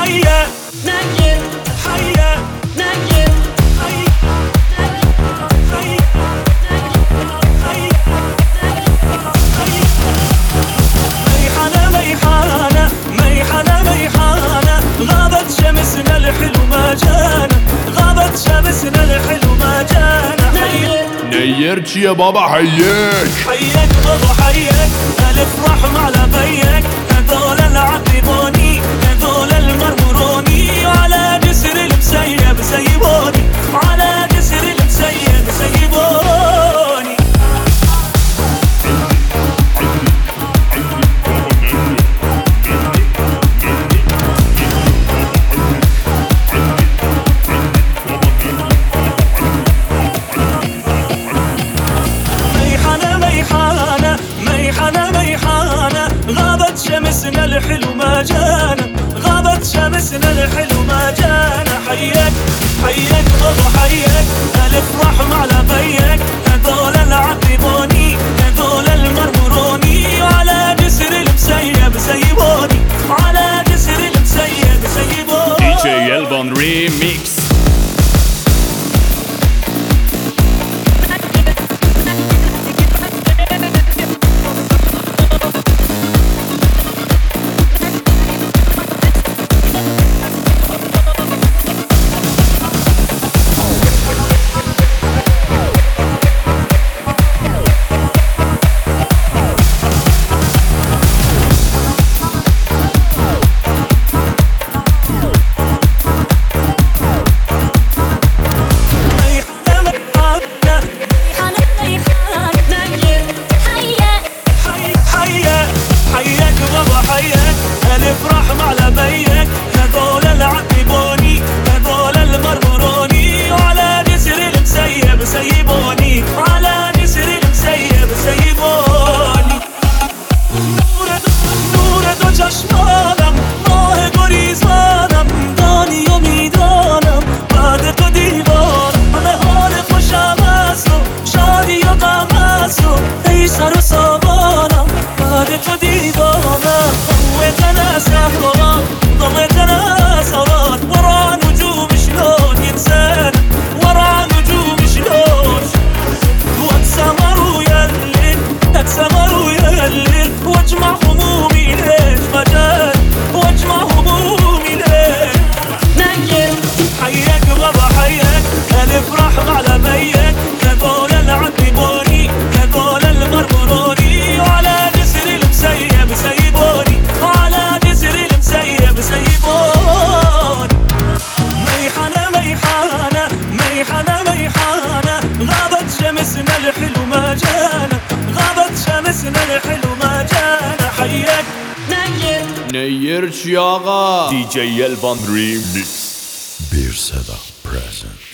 حيا نير حيا نير ميحانة ميحانة ميحانة ميحانة غابت شمسنا الحلو ما جانا غابت شمسنا الحلو ما جانا نيرت يا بابا حياك حياك بابا حياك الافرح مع لبيك هذول العقبوني هذول المرمروني وعلى جسر المسيب سيبوني على جسر المسيب سيبوني غابت شمسنا الحلو ما جانا غابت شمسنا الحلو ما جانا حياك حياك بابا حياك الافرح مع لبيك هذول العقبوني هذول المرمروني وعلى جسر المسيب سيبوني على جسر المسيب سيبوني DJ Elvan Remix. الافرح مع لبيك هذول العقبوني هذول المرمروني وعلى جسر المسيب سيبوني على جسر المسيب سيبوني نور چشمانم ماه گریزانم دانی و میدانم بعد تو دیوانم همه حال خوشم است و شادی و غم است و ای سر و سامانم بعد تو دیوانم ضويتنا سهرات ضويتنا سهرات ورا نجوم شلون ينسانا ورا نجوم شلون واتسمر ويا الليل اتسمر ويا الليل واجمع همومي ليش مجال واجمع همومي ليش نير حياك بابا حياك الافرح مع لبيك هذول العقبوني هذول المرمروني وعلى جسر المسيب سيبوني على جسر المسيب سيبوني ميحانة ميحانة ميحانة ميحانة غابت شمسنا الحلو ما جانا غابت شمسنا الحلو ما جانا حياك نير Neyirç yaga. DJ Elvan Remix. Bir Seda Present.